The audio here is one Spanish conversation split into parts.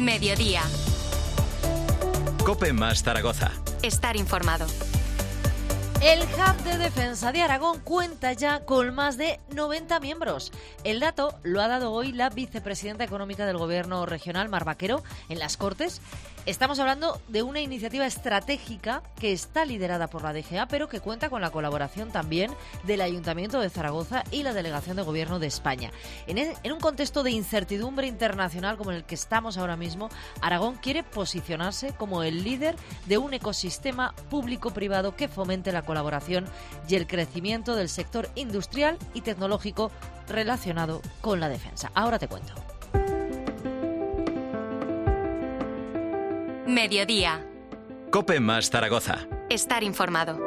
Mediodía. COPE más Zaragoza. Estar informado. El Hub de Defensa de Aragón cuenta ya con más de 90 miembros. El dato lo ha dado hoy la vicepresidenta económica del Gobierno regional, Mar Vaquero, en las Cortes. Estamos hablando de una iniciativa estratégica que está liderada por la DGA, pero que cuenta con la colaboración también del Ayuntamiento de Zaragoza y la Delegación de Gobierno de España. En un contexto de incertidumbre internacional como en el que estamos ahora mismo, Aragón quiere posicionarse como el líder de un ecosistema público-privado que fomente la colaboración y el crecimiento del sector industrial y tecnológico relacionado con la defensa. Ahora te cuento. Mediodía. COPE más Zaragoza. Estar informado.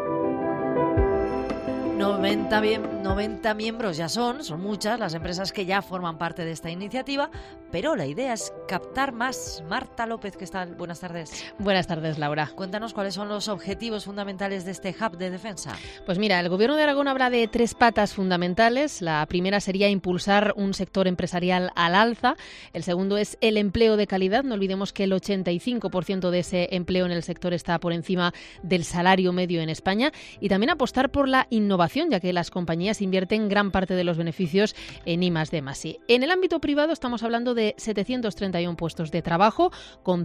90 miembros ya son muchas las empresas que ya forman parte de esta iniciativa, pero la idea es captar más. Marta López, ¿qué tal? Buenas tardes. Buenas tardes, Laura. Cuéntanos cuáles son los objetivos fundamentales de este hub de defensa. Pues mira, el Gobierno de Aragón habla de 3 patas fundamentales. La primera sería impulsar un sector empresarial al alza. El segundo es el empleo de calidad. No olvidemos que el 85% de ese empleo en el sector está por encima del salario medio en España. Y también apostar por la innovación, ya que las compañías invierten gran parte de los beneficios en I+D+I. En el ámbito privado estamos hablando de 731 puestos de trabajo con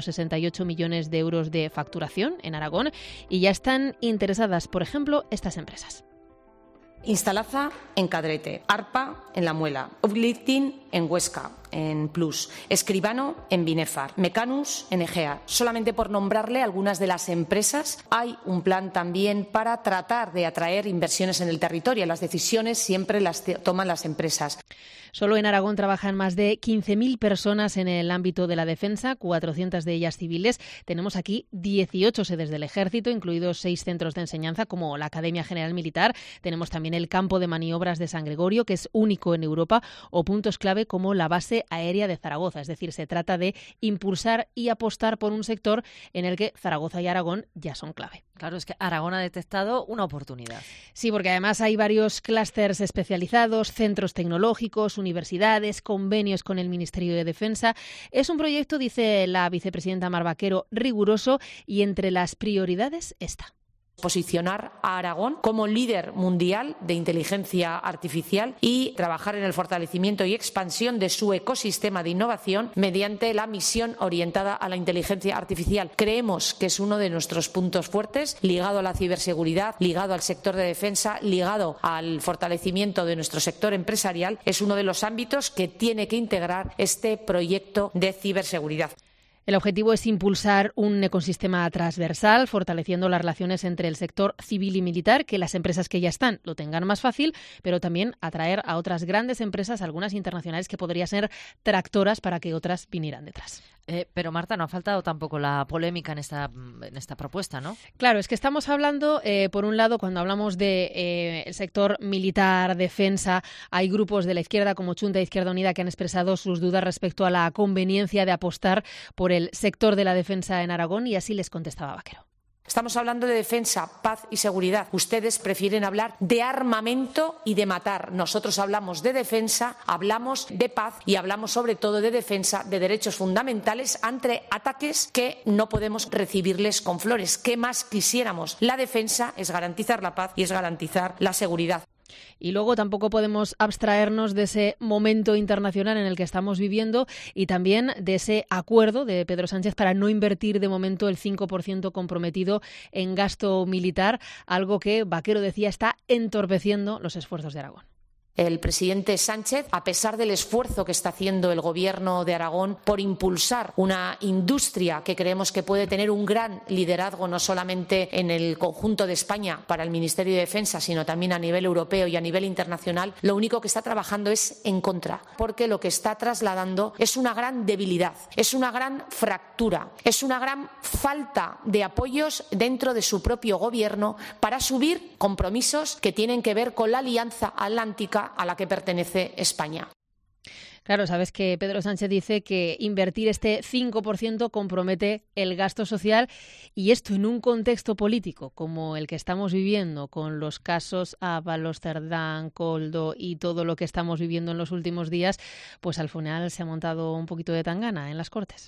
168 millones de euros de facturación en Aragón y ya están interesadas, por ejemplo, estas empresas. Instalaza en Cadrete, Arpa en La Muela, Uplifting en Huesca, en Plus, Escribano en Binefar, Mecanus en Egea. Solamente por nombrarle algunas de las empresas, hay un plan también para tratar de atraer inversiones en el territorio. Las decisiones siempre las toman las empresas. Solo en Aragón trabajan más de 15.000 personas en el ámbito de la defensa, 400 de ellas civiles. Tenemos aquí 18 sedes del Ejército, incluidos 6 centros de enseñanza como la Academia General Militar. Tenemos también el campo de maniobras de San Gregorio, que es único en Europa, o puntos clave como la base aérea de Zaragoza. Es decir, se trata de impulsar y apostar por un sector en el que Zaragoza y Aragón ya son clave. Claro, es que Aragón ha detectado una oportunidad. Sí, porque además hay varios clústeres especializados, centros tecnológicos, universidades, convenios con el Ministerio de Defensa. Es un proyecto, dice la vicepresidenta Mar Vaquero, riguroso y entre las prioridades está posicionar a Aragón como líder mundial de inteligencia artificial y trabajar en el fortalecimiento y expansión de su ecosistema de innovación mediante la misión orientada a la inteligencia artificial. Creemos que es uno de nuestros puntos fuertes, ligado a la ciberseguridad, ligado al sector de defensa, ligado al fortalecimiento de nuestro sector empresarial. Es uno de los ámbitos que tiene que integrar este proyecto de ciberseguridad. El objetivo es impulsar un ecosistema transversal, fortaleciendo las relaciones entre el sector civil y militar, que las empresas que ya están lo tengan más fácil, pero también atraer a otras grandes empresas, algunas internacionales, que podrían ser tractoras para que otras vinieran detrás. Pero Marta, no ha faltado tampoco la polémica en esta propuesta, ¿no? Claro, es que estamos hablando, por un lado, cuando hablamos de el sector militar, defensa, hay grupos de la izquierda como Chunta Izquierda Unida que han expresado sus dudas respecto a la conveniencia de apostar por el sector de la defensa en Aragón y así les contestaba Vaquero. Estamos hablando de defensa, paz y seguridad. Ustedes prefieren hablar de armamento y de matar. Nosotros hablamos de defensa, hablamos de paz y hablamos sobre todo de defensa de derechos fundamentales ante ataques que no podemos recibirles con flores. ¿Qué más quisiéramos? La defensa es garantizar la paz y es garantizar la seguridad. Y luego tampoco podemos abstraernos de ese momento internacional en el que estamos viviendo y también de ese acuerdo de Pedro Sánchez para no invertir de momento el 5% comprometido en gasto militar, algo que Vaquero decía está entorpeciendo los esfuerzos de Aragón. El presidente Sánchez, a pesar del esfuerzo que está haciendo el Gobierno de Aragón por impulsar una industria que creemos que puede tener un gran liderazgo no solamente en el conjunto de España para el Ministerio de Defensa, sino también a nivel europeo y a nivel internacional, lo único que está trabajando es en contra, porque lo que está trasladando es una gran debilidad, es una gran fractura, es una gran falta de apoyos dentro de su propio Gobierno para subir compromisos que tienen que ver con la Alianza Atlántica a la que pertenece España. Claro, sabes que Pedro Sánchez dice que invertir este 5% compromete el gasto social y esto en un contexto político como el que estamos viviendo con los casos Ábalos, Cerdán, Koldo y todo lo que estamos viviendo en los últimos días, pues al final se ha montado un poquito de tangana en las Cortes.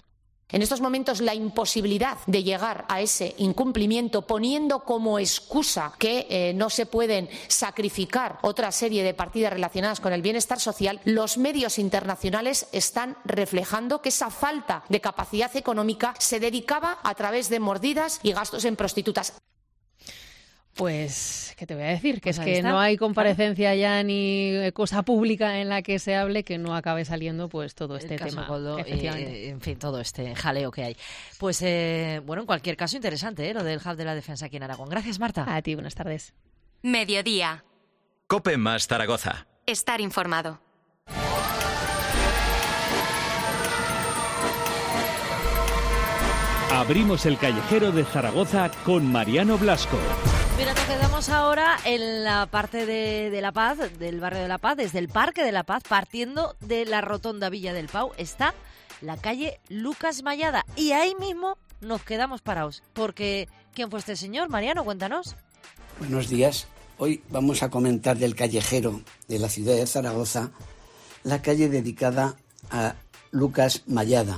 En estos momentos la imposibilidad de llegar a ese incumplimiento, poniendo como excusa que no se pueden sacrificar otra serie de partidas relacionadas con el bienestar social, los medios internacionales están reflejando que esa falta de capacidad económica se dedicaba a través de mordidas y gastos en prostitutas. Pues, ¿qué te voy a decir? Que es que no hay comparecencia ya ni cosa pública en la que se hable que no acabe saliendo pues todo este tema. Coldo, en fin, todo este jaleo que hay. Pues, bueno, en cualquier caso, interesante, lo del Hub de la Defensa aquí en Aragón. Gracias, Marta. A ti, buenas tardes. Mediodía. COPE más Zaragoza. Estar informado. Abrimos el callejero de Zaragoza con Mariano Blasco. Mira, nos quedamos ahora en la parte de La Paz, del barrio de La Paz, desde el Parque de La Paz, partiendo de la Rotonda Villa del Pau, está la calle Lucas Mallada. Y ahí mismo nos quedamos parados, porque ¿quién fue este señor? Mariano, cuéntanos. Buenos días. Hoy vamos a comentar del callejero de la ciudad de Zaragoza, la calle dedicada a Lucas Mallada.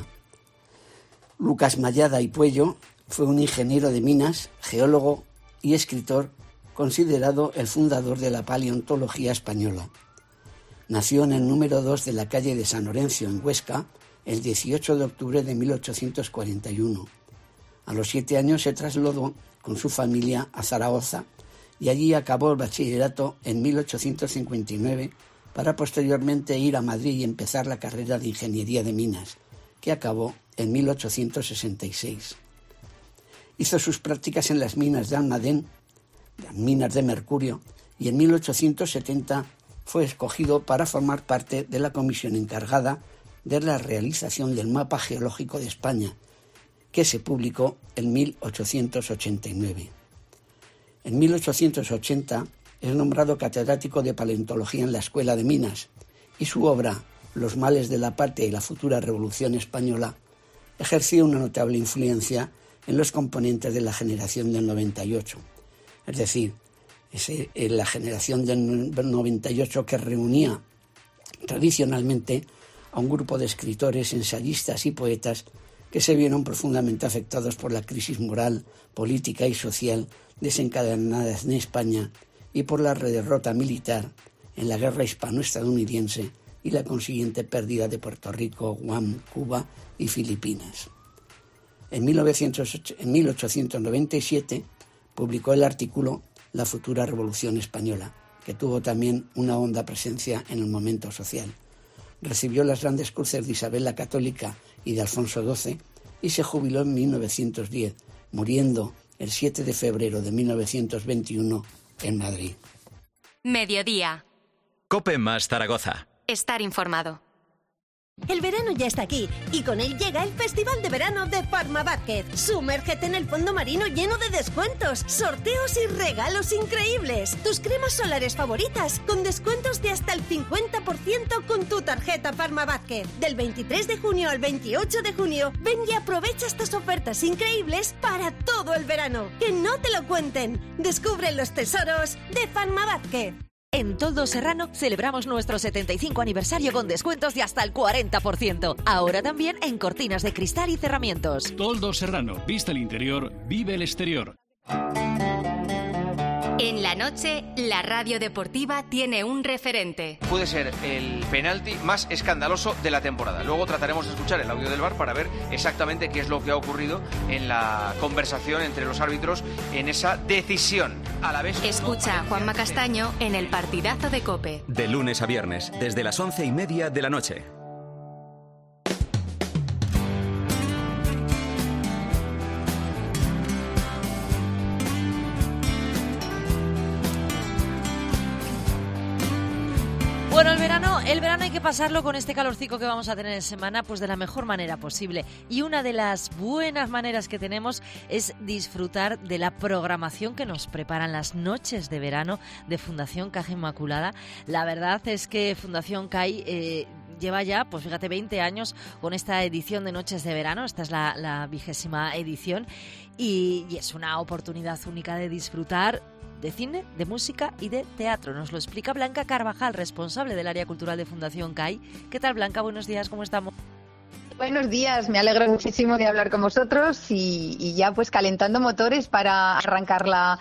Lucas Mallada y Puello fue un ingeniero de minas, geólogo y escritor, considerado el fundador de la paleontología española. Nació en el número 2 de la calle de San Orencio, en Huesca, el 18 de octubre de 1841. A los 7 años se trasladó con su familia a Zaragoza y allí acabó el bachillerato en 1859 para posteriormente ir a Madrid y empezar la carrera de Ingeniería de Minas, que acabó en 1866. Hizo sus prácticas en las minas de Almadén, las minas de mercurio, y en 1870 fue escogido para formar parte de la comisión encargada de la realización del mapa geológico de España, que se publicó en 1889. En 1880 es nombrado catedrático de paleontología en la Escuela de Minas, y su obra, Los males de la patria y la futura revolución española, ejerció una notable influencia en los componentes de la generación del 98. Es decir, la generación del 98 que reunía tradicionalmente a un grupo de escritores, ensayistas y poetas que se vieron profundamente afectados por la crisis moral, política y social desencadenadas en España y por la derrota militar en la guerra hispano-estadounidense y la consiguiente pérdida de Puerto Rico, Guam, Cuba y Filipinas. En 1897 publicó el artículo La futura revolución española, que tuvo también una honda presencia en el momento social. Recibió las grandes cruces de Isabel la Católica y de Alfonso XII y se jubiló en 1910, muriendo el 7 de febrero de 1921 en Madrid. Mediodía. COPE más Zaragoza. Estar informado. El verano ya está aquí y con él llega el Festival de Verano de Farmabásquet. Sumérgete en el fondo marino lleno de descuentos, sorteos y regalos increíbles. Tus cremas solares favoritas con descuentos de hasta el 50% con tu tarjeta Farmabásquet. Del 23 de junio al 28 de junio, ven y aprovecha estas ofertas increíbles para todo el verano. Que no te lo cuenten. Descubre los tesoros de Farmabásquet. En Toldos Serrano celebramos nuestro 75 aniversario con descuentos de hasta el 40%. Ahora también en cortinas de cristal y cerramientos. Toldos Serrano, vista el interior, vive el exterior. En la noche, la radio deportiva tiene un referente. Puede ser el penalti más escandaloso de la temporada. Luego trataremos de escuchar el audio del VAR para ver exactamente qué es lo que ha ocurrido en la conversación entre los árbitros en esa decisión. A la vez, escucha a Juanma Castaño en el partidazo de COPE. De lunes a viernes, desde las 11:30 de la noche. Bueno, el verano hay que pasarlo con este calorcico que vamos a tener en semana, pues de la mejor manera posible. Y una de las buenas maneras que tenemos es disfrutar de la programación que nos preparan las noches de verano de Fundación Caja Inmaculada. La verdad es que Fundación CAI lleva ya, pues fíjate, 20 años con esta edición de Noches de Verano. Esta es la 20ª edición y es una oportunidad única de disfrutar de cine, de música y de teatro. Nos lo explica Blanca Carvajal, responsable del área cultural de Fundación CAI. ¿Qué tal, Blanca? Buenos días, ¿cómo estamos? Buenos días, me alegro muchísimo de hablar con vosotros y ya pues calentando motores para arrancar la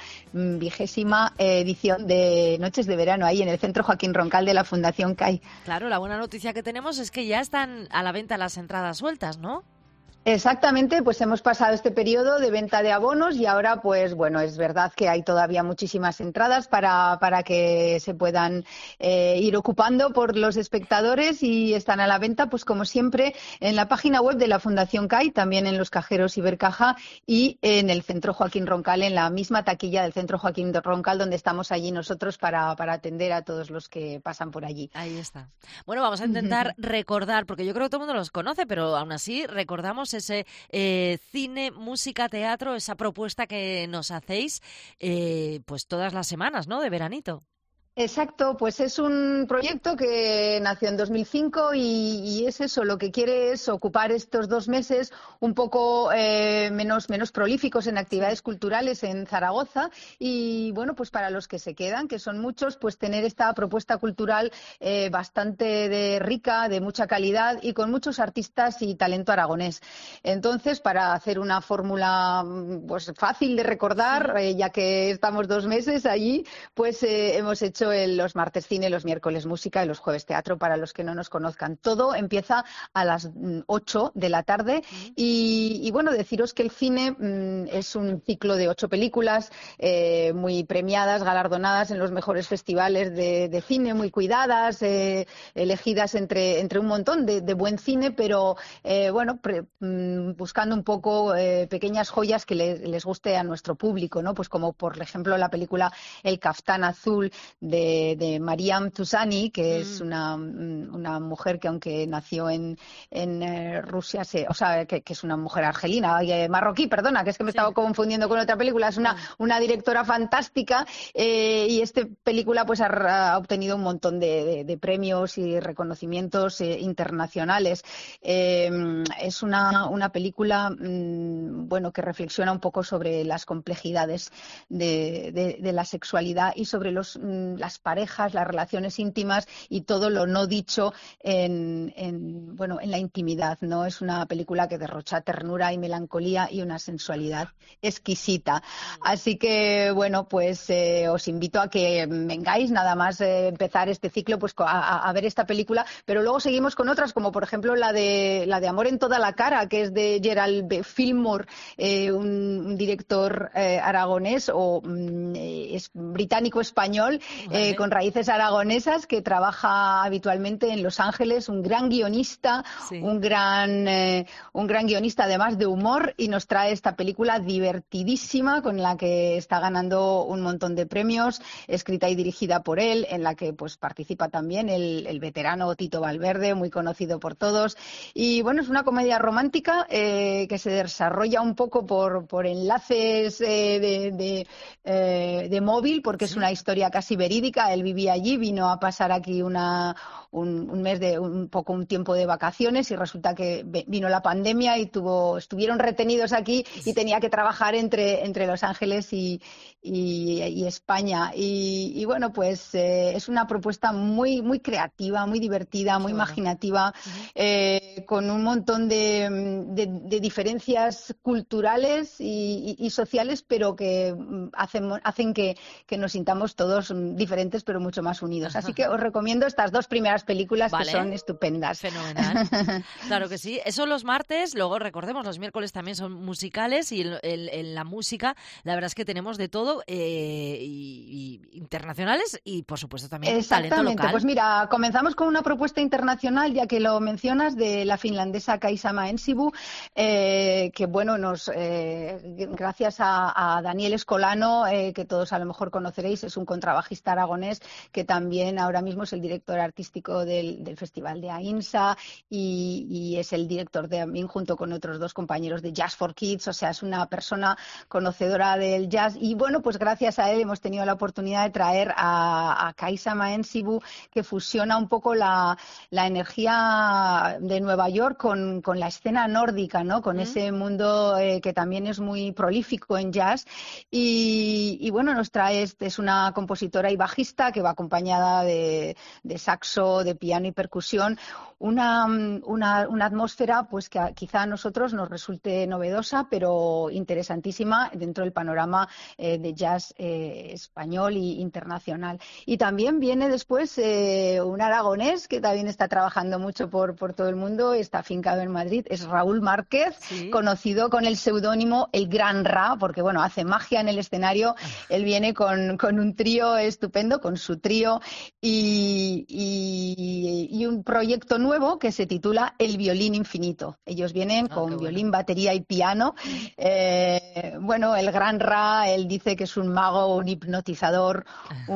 20ª edición de Noches de Verano ahí en el Centro Joaquín Roncal de la Fundación CAI. Claro, la buena noticia que tenemos es que ya están a la venta las entradas sueltas, ¿no? Exactamente, pues hemos pasado este periodo de venta de abonos y ahora pues bueno, es verdad que hay todavía muchísimas entradas para que se puedan ir ocupando por los espectadores y están a la venta pues como siempre en la página web de la Fundación CAI, también en los cajeros Ibercaja y en el Centro Joaquín Roncal, en la misma taquilla del Centro Joaquín Roncal donde estamos allí nosotros para atender a todos los que pasan por allí. Ahí está. Bueno, vamos a intentar recordar, porque yo creo que todo el mundo los conoce, pero aún así recordamos ese cine, música, teatro, esa propuesta que nos hacéis pues todas las semanas, ¿no?, de veranito. Exacto, pues es un proyecto que nació en 2005 y es eso, lo que quiere es ocupar estos 2 meses un poco menos prolíficos en actividades culturales en Zaragoza y bueno, pues para los que se quedan, que son muchos, pues tener esta propuesta cultural bastante rica, de mucha calidad y con muchos artistas y talento aragonés. Entonces, para hacer una fórmula pues fácil de recordar, ya que estamos 2 meses allí, pues hemos hecho los martes cine, los miércoles música y los jueves teatro para los que no nos conozcan. Todo empieza a las 8 de la tarde y bueno, deciros que el cine es un ciclo de 8 películas muy premiadas, galardonadas en los mejores festivales de cine, muy cuidadas, elegidas entre un montón de buen cine, pero bueno, buscando un poco pequeñas joyas que les guste a nuestro público, ¿no? Pues como por ejemplo la película El Caftán Azul de Mariam Touzani, que es una mujer que aunque nació en Rusia, que es una mujer argelina, marroquí, perdona, que es que me estaba confundiendo con otra película, es una directora fantástica y esta película pues ha obtenido un montón de premios y reconocimientos internacionales. Es una película bueno, que reflexiona un poco sobre las complejidades de la sexualidad y sobre las parejas, las relaciones íntimas y todo lo no dicho en la intimidad, ¿no? Es una película que derrocha ternura y melancolía y una sensualidad exquisita. Así que, bueno, pues os invito a que vengáis nada más empezar este ciclo pues a ver esta película, pero luego seguimos con otras, como por ejemplo la de Amor en toda la cara, que es de Gerald B. Fillmore, un director aragonés o es británico-español, con raíces aragonesas, que trabaja habitualmente en Los Ángeles, un gran guionista, un gran guionista además de humor, y nos trae esta película divertidísima con la que está ganando un montón de premios, escrita y dirigida por él, en la que pues participa también el veterano Tito Valverde, muy conocido por todos. Y bueno, es una comedia romántica que se desarrolla un poco por enlaces de móvil, porque es una historia casi verídica. Él vivía allí, vino a pasar aquí un tiempo de vacaciones y resulta que vino la pandemia y estuvieron retenidos aquí y tenía que trabajar entre Los Ángeles y España. Y bueno, pues es una propuesta muy, muy creativa, muy divertida, muy imaginativa, con un montón de diferencias culturales y sociales, pero que hacen que nos sintamos todos diferentes, pero mucho más unidos. Así que os recomiendo estas 2 primeras películas, que son estupendas. Fenomenal. Claro que sí. Eso los martes, luego recordemos, los miércoles también son musicales y en la música la verdad es que tenemos de todo, y internacionales y por supuesto también talento local. Pues mira, comenzamos con una propuesta internacional, ya que lo mencionas, de la finlandesa Kaisa Ensibu, que bueno, gracias a Daniel Escolano, que todos a lo mejor conoceréis, es un contrabajista aragonés que también ahora mismo es el director artístico del Festival de AINSA y es el director también, junto con otros 2 compañeros, de Jazz for Kids. O sea, es una persona conocedora del jazz y bueno, pues gracias a él hemos tenido la oportunidad de traer a Kaisa Ensibu, que fusiona un poco la energía de Nueva York con la escena nórdica, ¿no? Con ese mundo que también es muy prolífico en jazz y bueno, nos trae, es una compositora y bajista que va acompañada de saxo, trío, de piano y percusión, una atmósfera pues que quizá a nosotros nos resulte novedosa, pero interesantísima dentro del panorama de jazz español e internacional. Y también viene después un aragonés que también está trabajando mucho por todo el mundo, está afincado en Madrid, es Raúl Márquez, ¿sí?, conocido con el seudónimo El Gran Ra, porque bueno, hace magia en el escenario. Él viene con un trío estupendo, con su trío y un proyecto nuevo que se titula El Violín Infinito. Ellos vienen con violín, batería y piano. Bueno, el Gran Ra, él dice que es un mago, un hipnotizador,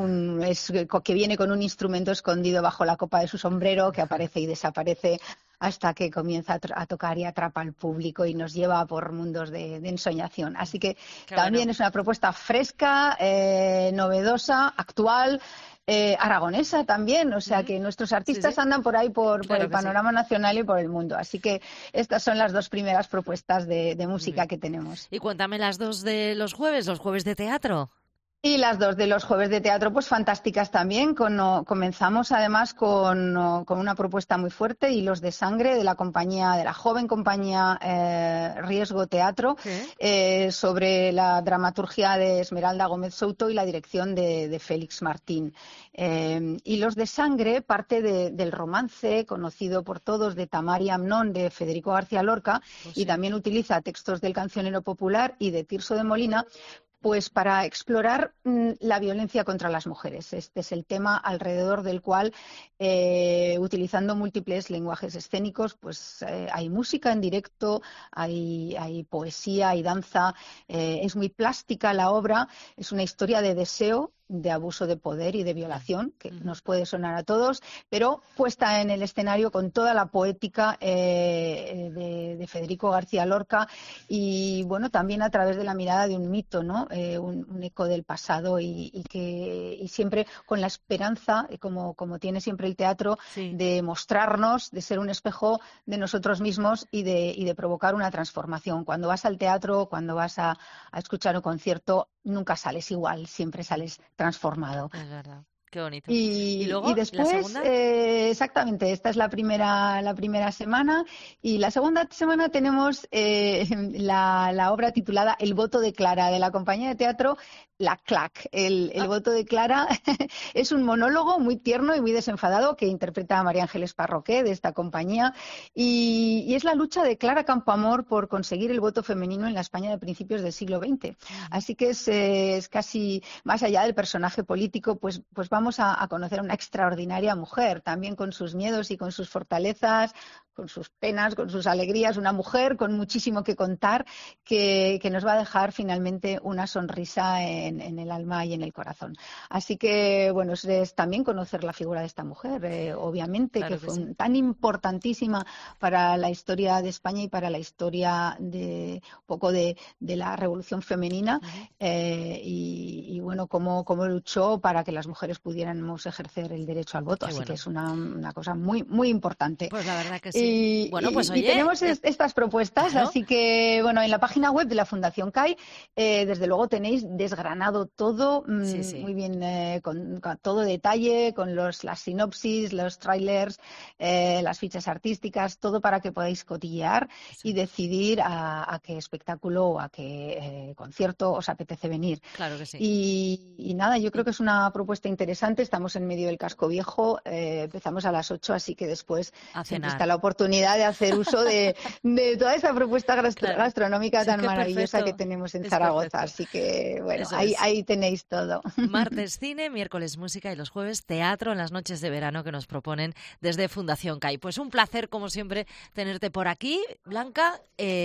que viene con un instrumento escondido bajo la copa de su sombrero, que aparece y desaparece hasta que comienza a tocar y atrapa al público y nos lleva por mundos de ensoñación. Así que también es una propuesta fresca, novedosa, actual, aragonesa también, o sea que nuestros artistas andan por ahí por el panorama nacional y por el mundo. Así que estas son las dos primeras propuestas de música que tenemos. Y cuéntame las dos de los jueves de teatro. Y las dos de los jueves de teatro, pues fantásticas también. Comenzamos además con una propuesta muy fuerte, Hilos de Sangre, de la joven compañía Riesgo Teatro, sobre la dramaturgia de Esmeralda Gómez Souto y la dirección de Félix Martín. Hilos de Sangre parte del romance conocido por todos de Tamar y Amnón de Federico García Lorca, y también utiliza textos del cancionero popular y de Tirso de Molina, pues para explorar la violencia contra las mujeres. Este es el tema alrededor del cual, utilizando múltiples lenguajes escénicos, pues hay música en directo, hay poesía, hay danza, es muy plástica la obra, es una historia de deseo, de abuso de poder y de violación, que nos puede sonar a todos, pero puesta en el escenario con toda la poética de Federico García Lorca y, bueno, también a través de la mirada de un mito, ¿no? Un eco del pasado y siempre con la esperanza, como tiene siempre el teatro, de mostrarnos, de ser un espejo de nosotros mismos y de provocar una transformación. Cuando vas al teatro, cuando vas a escuchar un concierto, nunca sales igual, siempre sales transformado. Es verdad. Qué bonito. Y luego, después, ¿la segunda? Exactamente, esta es la primera semana. Y la segunda semana tenemos la obra titulada El voto de Clara, de la compañía de teatro La Clac. El voto de Clara es un monólogo muy tierno y muy desenfadado que interpreta María Ángeles Parroqué, de esta compañía. Y es la lucha de Clara Campoamor por conseguir el voto femenino en la España de principios del siglo XX. Así que es casi más allá del personaje político, pues vamos a conocer a una extraordinaria mujer, también con sus miedos y con sus fortalezas, con sus penas, con sus alegrías, una mujer con muchísimo que contar que nos va a dejar finalmente una sonrisa en el alma y en el corazón. Así que, bueno, es también conocer la figura de esta mujer, obviamente, claro que fue tan importantísima para la historia de España y para la historia de la Revolución Femenina, y bueno, cómo luchó para que las mujeres pudiéramos ejercer el derecho al voto. Así que es una cosa muy, muy importante. Pues la verdad que sí. Bueno, pues oye, y tenemos estas propuestas, claro. Así que, bueno, en la página web de la Fundación CAI, desde luego tenéis desgranado todo, muy bien, con todo detalle, con las sinopsis, los trailers, las fichas artísticas, todo para que podáis cotillear y decidir a qué espectáculo o a qué concierto os apetece venir. Claro que sí. Y nada, yo creo que es una propuesta interesante. Estamos en medio del casco viejo, empezamos a las 8, así que después siempre está la oportunidad de hacer uso de toda esa propuesta gastronómica tan maravillosa que tenemos en Zaragoza. Así que, bueno, ahí tenéis todo. Martes cine, miércoles música y los jueves teatro en las noches de verano que nos proponen desde Fundación CAI. Pues un placer, como siempre, tenerte por aquí, Blanca.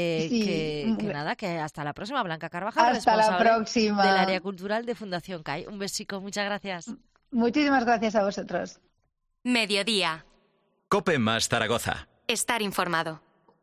Que hasta la próxima, Blanca Carvajal, hasta responsable la próxima. del área cultural de Fundación CAI. Un besico, muchas gracias. Muchísimas gracias a vosotros. Mediodía. COPE más Zaragoza. Estar informado.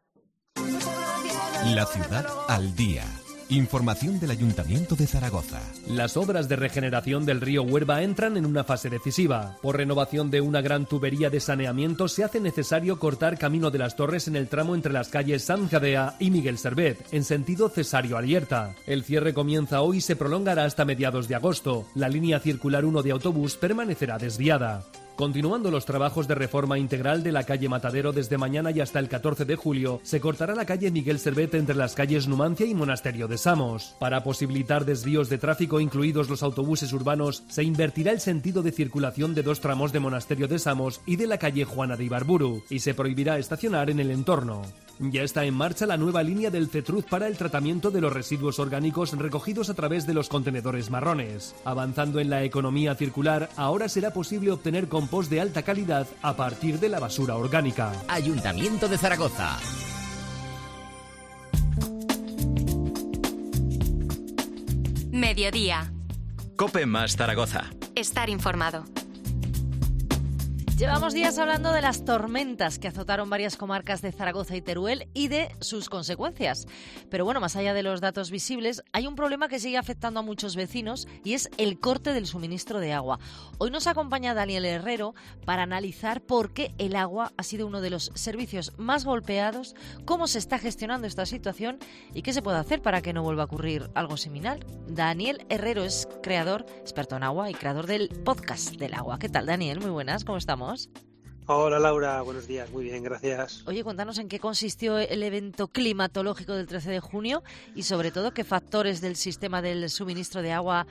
La ciudad al día. Información del Ayuntamiento de Zaragoza. Las obras de regeneración del río Huerva entran en una fase decisiva. Por renovación de una gran tubería de saneamiento se hace necesario cortar Camino de las Torres en el tramo entre las calles San Jadea y Miguel Servet, en sentido Cesario Alierta. El cierre comienza hoy y se prolongará hasta mediados de agosto. La línea circular 1 de autobús permanecerá desviada. Continuando los trabajos de reforma integral de la calle Matadero desde mañana y hasta el 14 de julio, se cortará la calle Miguel Servet entre las calles Numancia y Monasterio de Samos. Para posibilitar desvíos de tráfico, incluidos los autobuses urbanos, se invertirá el sentido de circulación de 2 tramos de Monasterio de Samos y de la calle Juana de Ibarburu, y se prohibirá estacionar en el entorno. Ya está en marcha la nueva línea del CETRUZ para el tratamiento de los residuos orgánicos recogidos a través de los contenedores marrones. Avanzando en la economía circular, ahora será posible obtener compost de alta calidad a partir de la basura orgánica. Ayuntamiento de Zaragoza. Mediodía. COPE más Zaragoza. Estar informado. Llevamos días hablando de las tormentas que azotaron varias comarcas de Zaragoza y Teruel y de sus consecuencias. Pero bueno, más allá de los datos visibles, hay un problema que sigue afectando a muchos vecinos y es el corte del suministro de agua. Hoy nos acompaña Daniel Herrero para analizar por qué el agua ha sido uno de los servicios más golpeados, cómo se está gestionando esta situación y qué se puede hacer para que no vuelva a ocurrir algo similar. Daniel Herrero es creador, experto en agua y creador del podcast del agua. ¿Qué tal, Daniel? Muy buenas, ¿cómo estamos? Hola Laura, buenos días, muy bien, gracias. Oye, cuéntanos en qué consistió el evento climatológico del 13 de junio y sobre todo qué factores del sistema del suministro de agua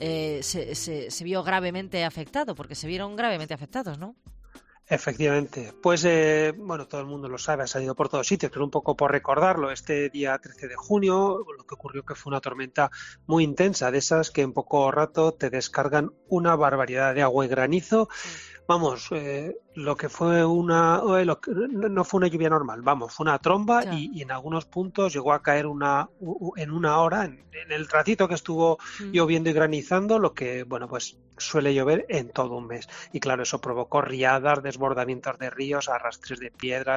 se vio gravemente afectado, porque se vieron gravemente afectados, ¿no? Efectivamente, pues bueno, todo el mundo lo sabe, ha salido por todos sitios, pero un poco por recordarlo, este día 13 de junio lo que ocurrió que fue una tormenta muy intensa, de esas que en poco rato te descargan una barbaridad de agua y granizo. Vamos, lo que fue no fue una lluvia normal, vamos, fue una tromba y en algunos puntos llegó a caer en una hora, en el ratito que estuvo lloviendo y granizando, lo que, bueno, pues suele llover en todo un mes. Y claro, eso provocó riadas, desbordamientos de ríos, arrastres de piedras,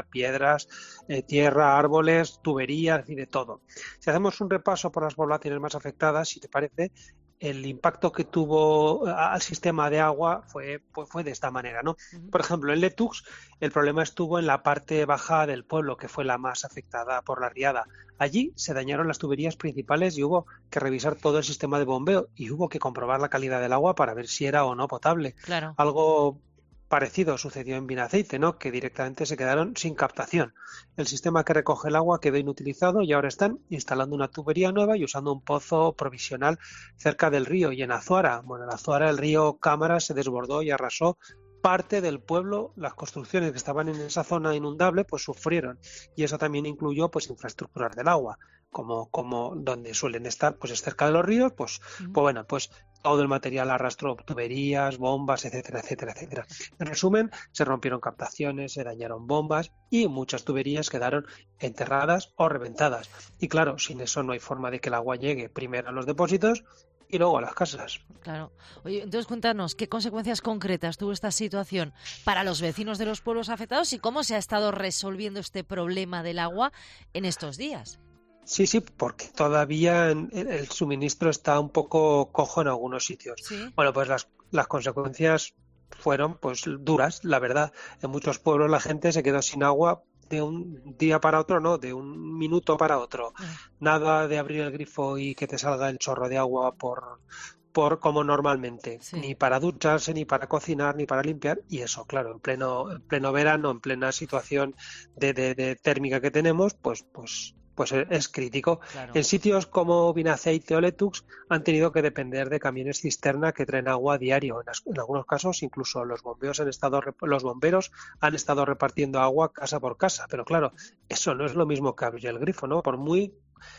tierra, árboles, tuberías y de todo. Si hacemos un repaso por las poblaciones más afectadas, si te parece, el impacto que tuvo al sistema de agua fue de esta manera, ¿no? Por ejemplo, en Letux el problema estuvo en la parte baja del pueblo, que fue la más afectada por la riada. Allí se dañaron las tuberías principales y hubo que revisar todo el sistema de bombeo y hubo que comprobar la calidad del agua para ver si era o no potable. Claro. Algo parecido sucedió en Vinaceite, ¿no? Que directamente se quedaron sin captación. El sistema que recoge el agua quedó inutilizado y ahora están instalando una tubería nueva y usando un pozo provisional cerca del río. Y en Azuara, en Azuara el río Cámara se desbordó y arrasó parte del pueblo. Las construcciones que estaban en esa zona inundable pues sufrieron, y eso también incluyó pues infraestructuras del agua, como donde suelen estar, pues es cerca de los ríos, pues bueno, pues todo el material arrastró tuberías, bombas, etcétera, etcétera, etcétera. En resumen, se rompieron captaciones, se dañaron bombas y muchas tuberías quedaron enterradas o reventadas. Y claro, sin eso no hay forma de que el agua llegue primero a los depósitos y luego a las casas. Claro. Oye, entonces cuéntanos, ¿qué consecuencias concretas tuvo esta situación para los vecinos de los pueblos afectados y cómo se ha estado resolviendo este problema del agua en estos días? Sí, porque todavía el suministro está un poco cojo en algunos sitios. ¿Sí? Bueno, pues las consecuencias fueron pues duras, la verdad. En muchos pueblos la gente se quedó sin agua de un día para otro, no, de un minuto para otro. Nada de abrir el grifo y que te salga el chorro de agua por como normalmente, ni para ducharse, ni para cocinar, ni para limpiar, y eso, claro, en pleno verano, en plena situación de térmica que tenemos, pues es crítico. Claro. En sitios como Vinaceite o Letux han tenido que depender de camiones cisterna que traen agua a diario. En algunos casos incluso los bomberos han estado repartiendo agua casa por casa, pero claro, eso no es lo mismo que abrir el grifo, ¿no? Por muy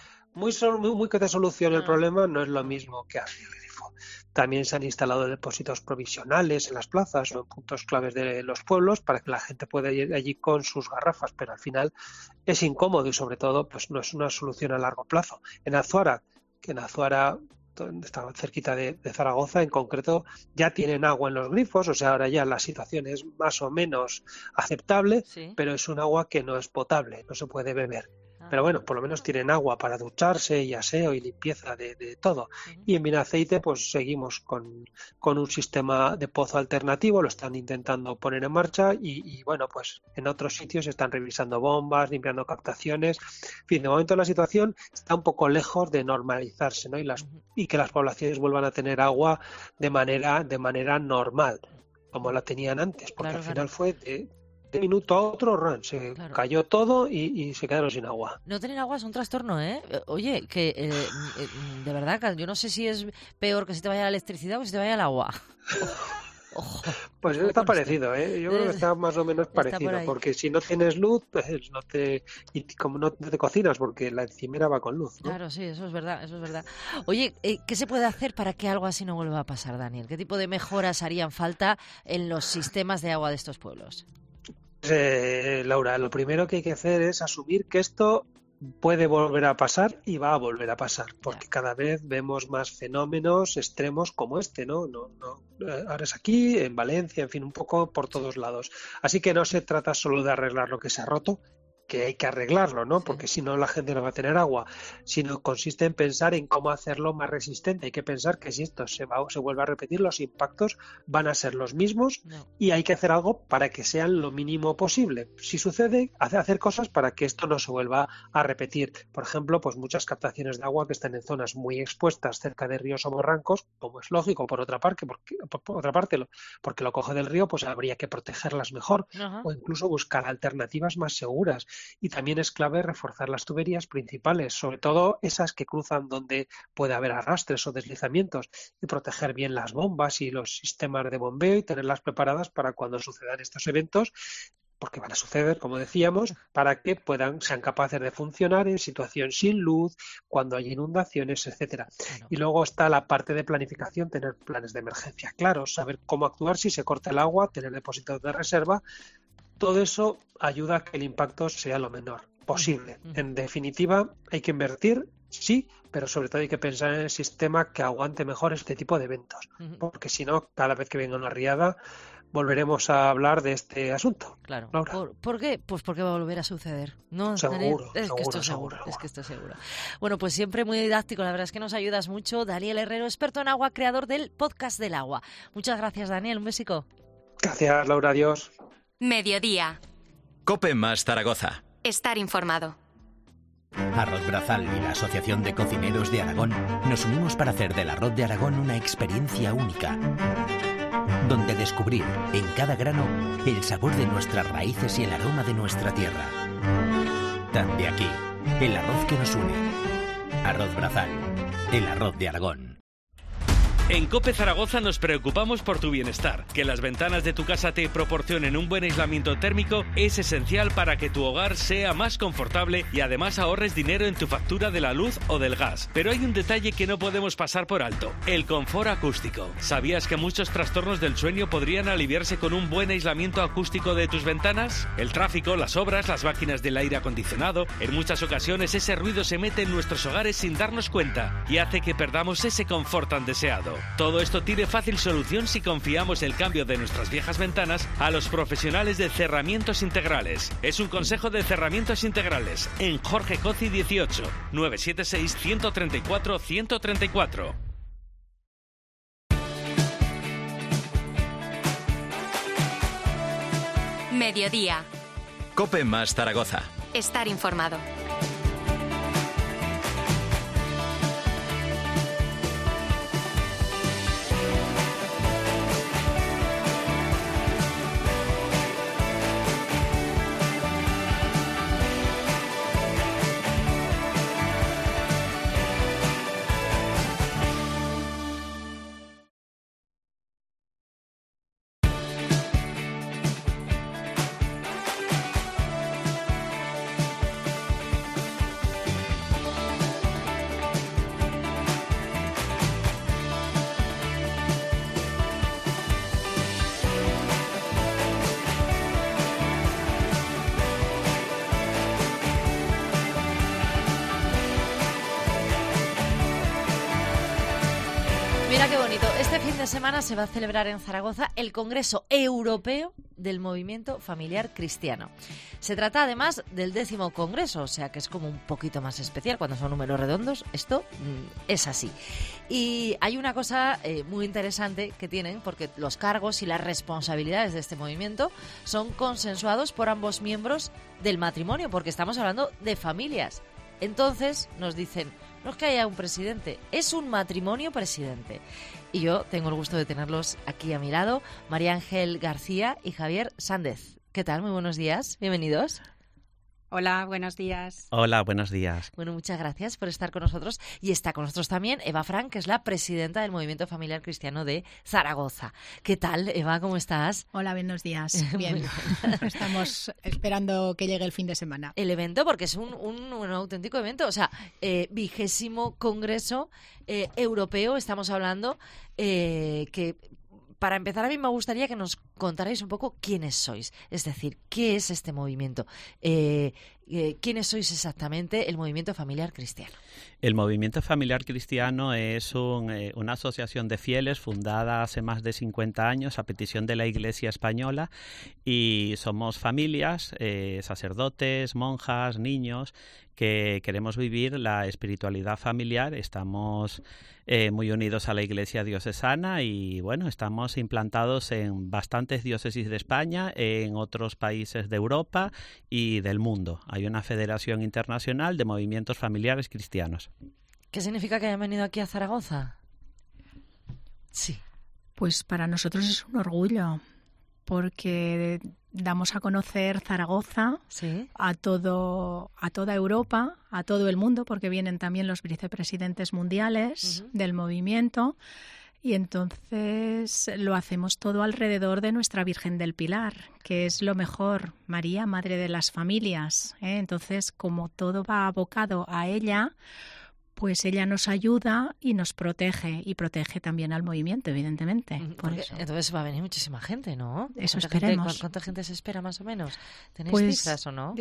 que te solucione el problema, no es lo mismo que abrir el grifo. También se han instalado depósitos provisionales en las plazas o en puntos claves de los pueblos para que la gente pueda ir allí con sus garrafas, pero al final es incómodo y sobre todo pues no es una solución a largo plazo. En Azuara, está cerquita de Zaragoza, en concreto, ya tienen agua en los grifos, o sea, ahora ya la situación es más o menos aceptable, pero es un agua que no es potable, no se puede beber. Pero bueno, por lo menos tienen agua para ducharse y aseo y limpieza de todo. Y en Vinaceite pues seguimos con un sistema de pozo alternativo, lo están intentando poner en marcha y bueno, pues en otros sitios están revisando bombas, limpiando captaciones. En fin, de momento la situación está un poco lejos de normalizarse, ¿no? Y que las poblaciones vuelvan a tener agua de manera normal. como la tenían antes, porque al final fue de minuto a otro, se cayó todo y se quedaron sin agua. No tener agua es un trastorno, ¿eh? Oye, que de verdad, yo no sé si es peor que se te vaya la electricidad o que se te vaya el agua. Ojo. Pues está parecido, ¿eh? Yo creo que está más o menos parecido, porque si no tienes luz, pues y como no te cocinas, porque la encimera va con luz, ¿no? Claro, sí, eso es verdad. Oye, ¿qué se puede hacer para que algo así no vuelva a pasar, Daniel? ¿Qué tipo de mejoras harían falta en los sistemas de agua de estos pueblos? Laura, lo primero que hay que hacer es asumir que esto puede volver a pasar y va a volver a pasar, porque cada vez vemos más fenómenos extremos como este, ¿no? Ahora es aquí, en Valencia, en fin, un poco por todos lados. Así que no se trata solo de arreglar lo que se ha roto, que hay que arreglarlo, ¿no? Porque si no la gente no va a tener agua, sino consiste en pensar en cómo hacerlo más resistente. Hay que pensar que si esto se vuelve a repetir, los impactos van a ser los mismos y hay que hacer algo para que sean lo mínimo posible. Si sucede, hacer cosas para que esto no se vuelva a repetir. Por ejemplo, pues muchas captaciones de agua que están en zonas muy expuestas cerca de ríos o barrancos, como es lógico, por otra parte, porque lo coge del río, pues habría que protegerlas mejor o incluso buscar alternativas más seguras. Y también es clave reforzar las tuberías principales, sobre todo esas que cruzan donde puede haber arrastres o deslizamientos, y proteger bien las bombas y los sistemas de bombeo y tenerlas preparadas para cuando sucedan estos eventos, porque van a suceder, como decíamos, para que sean capaces de funcionar en situación sin luz, cuando hay inundaciones, etcétera. Y luego está la parte de planificación, tener planes de emergencia claros, saber cómo actuar si se corta el agua, tener depósitos de reserva. Todo eso ayuda a que el impacto sea lo menor posible. En definitiva, hay que invertir, sí, pero sobre todo hay que pensar en el sistema que aguante mejor este tipo de eventos, porque si no, cada vez que venga una riada, volveremos a hablar de este asunto. Claro. ¿Por qué? Pues porque va a volver a suceder. ¿No? Seguro. Es que esto seguro. Bueno, pues siempre muy didáctico. La verdad es que nos ayudas mucho. Daniel Herrero, experto en agua, creador del podcast del agua. Muchas gracias, Daniel. Un besico. Gracias, Laura. Adiós. Mediodía. COPE más Zaragoza. Estar informado. Arroz Brazal y la Asociación de Cocineros de Aragón nos unimos para hacer del arroz de Aragón una experiencia única, donde descubrir en cada grano el sabor de nuestras raíces y el aroma de nuestra tierra. Tan de aquí, el arroz que nos une. Arroz Brazal, el arroz de Aragón. En COPE Zaragoza nos preocupamos por tu bienestar. Que las ventanas de tu casa te proporcionen un buen aislamiento térmico es esencial para que tu hogar sea más confortable y además ahorres dinero en tu factura de la luz o del gas. Pero hay un detalle que no podemos pasar por alto: el confort acústico. ¿Sabías que muchos trastornos del sueño podrían aliviarse con un buen aislamiento acústico de tus ventanas? El tráfico, las obras, las máquinas del aire acondicionado, en muchas ocasiones ese ruido se mete en nuestros hogares sin darnos cuenta y hace que perdamos ese confort tan deseado. Todo esto tiene fácil solución si confiamos el cambio de nuestras viejas ventanas a los profesionales de Cerramientos Integrales. Es un consejo de Cerramientos Integrales en Jorge Coci 18, 976 134 134. Mediodía. COPE más Zaragoza. Estar informado. Mira qué bonito. Este fin de semana se va a celebrar en Zaragoza el Congreso Europeo del Movimiento Familiar Cristiano. Se trata además del 10º Congreso, o sea que es como un poquito más especial cuando son números redondos. Esto es así. Y hay una cosa muy interesante que tienen, porque los cargos y las responsabilidades de este movimiento son consensuados por ambos miembros del matrimonio, porque estamos hablando de familias. Entonces nos dicen, no es que haya un presidente, es un matrimonio presidente. Y yo tengo el gusto de tenerlos aquí a mi lado, María Ángel García y Javier Sández. ¿Qué tal? Muy buenos días, bienvenidos. Hola, buenos días. Hola, buenos días. Bueno, muchas gracias por estar con nosotros. Y está con nosotros también Eva Frank, que es la presidenta del Movimiento Familiar Cristiano de Zaragoza. ¿Qué tal, Eva? ¿Cómo estás? Hola, buenos días. Bien. Estamos esperando que llegue el fin de semana. El evento, porque es un auténtico evento. O sea, 20º Congreso Europeo, estamos hablando, que... Para empezar, a mí me gustaría que nos contarais un poco quiénes sois. Es decir, ¿qué es este movimiento? ¿Quiénes sois exactamente el Movimiento Familiar Cristiano? El Movimiento Familiar Cristiano es una asociación de fieles fundada hace más de 50 años a petición de la Iglesia Española, y somos familias, sacerdotes, monjas, niños, que queremos vivir la espiritualidad familiar. Estamos muy unidos a la Iglesia diocesana y bueno, estamos implantados en bastantes diócesis de España, en otros países de Europa y del mundo. Hay una federación internacional de movimientos familiares cristianos. ¿Qué significa que hayan venido aquí a Zaragoza? Sí. Pues para nosotros es un orgullo, porque damos a conocer Zaragoza, ¿sí?, a toda Europa, a todo el mundo, porque vienen también los vicepresidentes mundiales del movimiento, y entonces lo hacemos todo alrededor de nuestra Virgen del Pilar, que es lo mejor, María, Madre de las Familias, ¿eh? Entonces, como todo va abocado a ella, pues ella nos ayuda y nos protege, y protege también al movimiento, evidentemente. Por eso. Entonces va a venir muchísima gente, ¿no? Eso esperemos. ¿Cuánta gente se espera más o menos? ¿Tenéis pues, cifras o no? De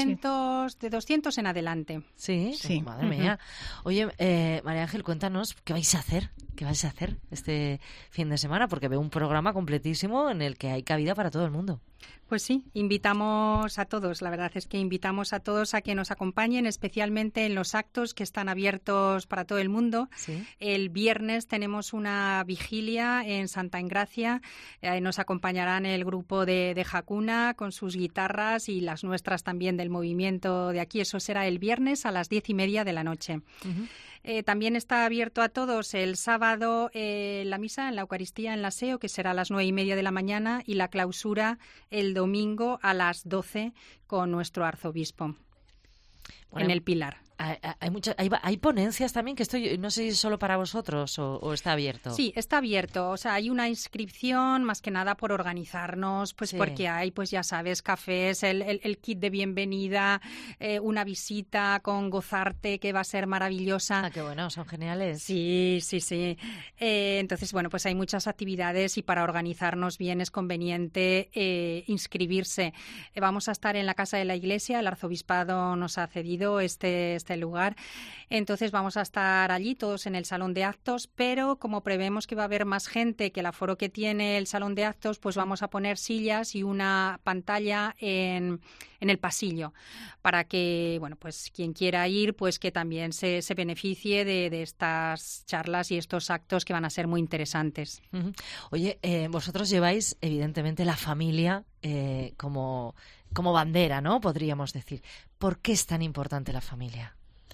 200 en adelante. ¿Sí? Sí. Madre mía. Oye, María Ángel, cuéntanos, ¿qué vais a hacer? ¿Qué vais a hacer este fin de semana? Porque veo un programa completísimo en el que hay cabida para todo el mundo. Pues sí, invitamos a todos, la verdad es que invitamos a todos a que nos acompañen, especialmente en los actos que están abiertos para todo el mundo. ¿Sí? El viernes tenemos una vigilia en Santa Engracia, nos acompañarán el grupo de Jacuna con sus guitarras y las nuestras también del movimiento de aquí. Eso será el viernes a las 10:30 de la noche. También está abierto a todos el sábado la misa en la Eucaristía en la SEO, que será a las 9:30 de la mañana, y la clausura el domingo a las 12 con nuestro arzobispo en el Pilar. Hay ponencias también, que esto no sé si es solo para vosotros o está abierto. Sí, está abierto. O sea, hay una inscripción más que nada por organizarnos, pues sí, porque hay, pues ya sabes, cafés, el kit de bienvenida, una visita con Gozarte que va a ser maravillosa. Ah, qué bueno, son geniales. Sí. Entonces, bueno, pues hay muchas actividades y para organizarnos bien es conveniente inscribirse. Vamos a estar en la Casa de la Iglesia, el Arzobispado nos ha cedido este lugar. Entonces vamos a estar allí todos en el salón de actos, pero como prevemos que va a haber más gente que el aforo que tiene el salón de actos, pues vamos a poner sillas y una pantalla en el pasillo para que, bueno, pues quien quiera ir, pues que también se beneficie de estas charlas y estos actos que van a ser muy interesantes. Oye, vosotros lleváis evidentemente la familia como bandera, ¿no? Podríamos decir. ¿Por qué es tan importante la familia?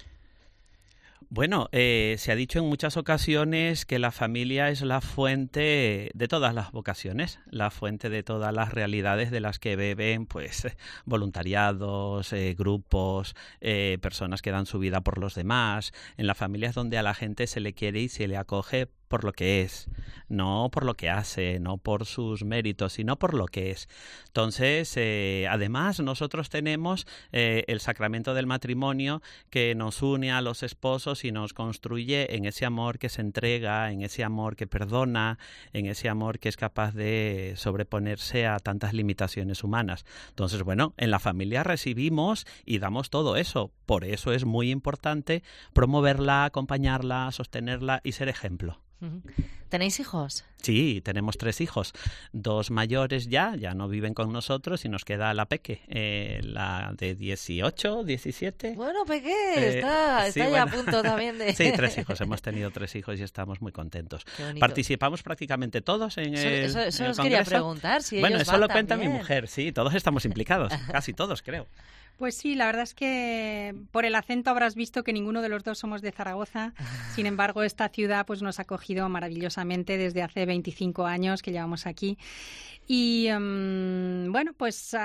Bueno, se ha dicho en muchas ocasiones que la familia es la fuente de todas las vocaciones, la fuente de todas las realidades de las que beben, pues, voluntariados, grupos, personas que dan su vida por los demás. En la familia es donde a la gente se le quiere y se le acoge por lo que es, no por lo que hace, no por sus méritos, sino por lo que es. Entonces, además, nosotros tenemos el sacramento del matrimonio que nos une a los esposos y nos construye en ese amor que se entrega, en ese amor que perdona, en ese amor que es capaz de sobreponerse a tantas limitaciones humanas. Entonces, bueno, en la familia recibimos y damos todo eso. Por eso es muy importante promoverla, acompañarla, sostenerla y ser ejemplo. ¿Tenéis hijos? Sí, tenemos 3 hijos. 2 mayores ya no viven con nosotros y nos queda la peque, la de 18, 17. Bueno, peque, está ya a punto también de... Sí, 3 hijos. Hemos tenido 3 hijos y estamos muy contentos. Participamos prácticamente todos en el Eso os quería preguntar, si bueno, ellos eso lo van cuenta también. mi mujer, sí, todos estamos implicados, casi todos creo. Pues sí, la verdad es que por el acento habrás visto que ninguno de los dos somos de Zaragoza. Sin embargo, esta ciudad pues nos ha acogido maravillosamente desde hace 25 años que llevamos aquí. Y bueno, pues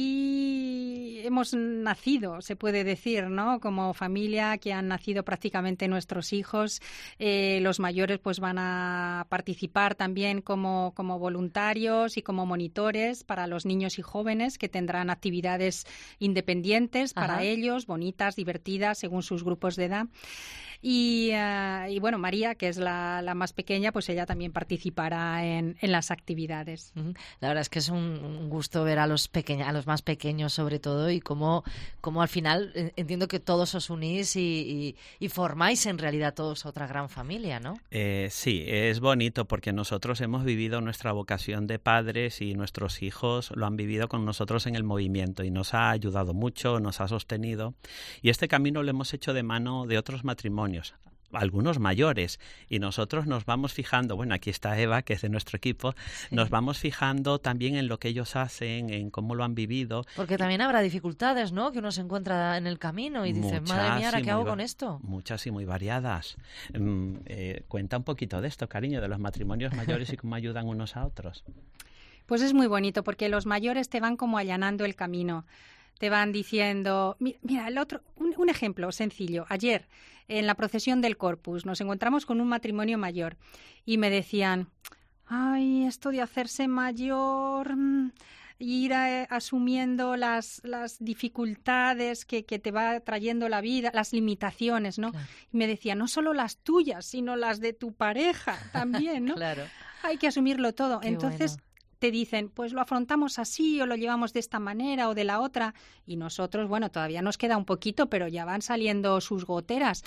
aquí hemos nacido, se puede decir, ¿no? Como familia, que han nacido prácticamente nuestros hijos. Los mayores pues van a participar también como voluntarios y como monitores para los niños y jóvenes, que tendrán actividades independientes para ellos, bonitas, divertidas, según sus grupos de edad. Y bueno, María, que es la más pequeña, pues ella también participará en las actividades. La verdad es que es un gusto ver a los más pequeños sobre todo, y cómo al final entiendo que todos os unís y formáis en realidad todos otra gran familia, ¿no? Sí, es bonito porque nosotros hemos vivido nuestra vocación de padres y nuestros hijos lo han vivido con nosotros en el movimiento y nos ha ayudado mucho, nos ha sostenido, y este camino lo hemos hecho de mano de otros matrimonios, algunos mayores, y nosotros nos vamos fijando, bueno, aquí está Eva, que es de nuestro equipo, nos vamos fijando también en lo que ellos hacen, en cómo lo han vivido. Porque también habrá dificultades, ¿no?, que uno se encuentra en el camino y dice, madre mía, ¿ahora qué hago con esto? Muchas y muy variadas. Cuenta un poquito de esto, cariño, de los matrimonios mayores y cómo ayudan unos a otros. Pues es muy bonito porque los mayores te van como allanando el camino. Te van diciendo, mira, el otro, un ejemplo sencillo. Ayer, en la procesión del Corpus, nos encontramos con un matrimonio mayor y me decían, ay, esto de hacerse mayor, ir asumiendo las dificultades que te va trayendo la vida, las limitaciones, ¿no? Claro. Y me decían, no solo las tuyas, sino las de tu pareja también, ¿no? Claro. Hay que asumirlo todo. Qué Entonces, bueno. Te dicen, pues lo afrontamos así o lo llevamos de esta manera o de la otra, y nosotros, bueno, todavía nos queda un poquito, pero ya van saliendo sus goteras.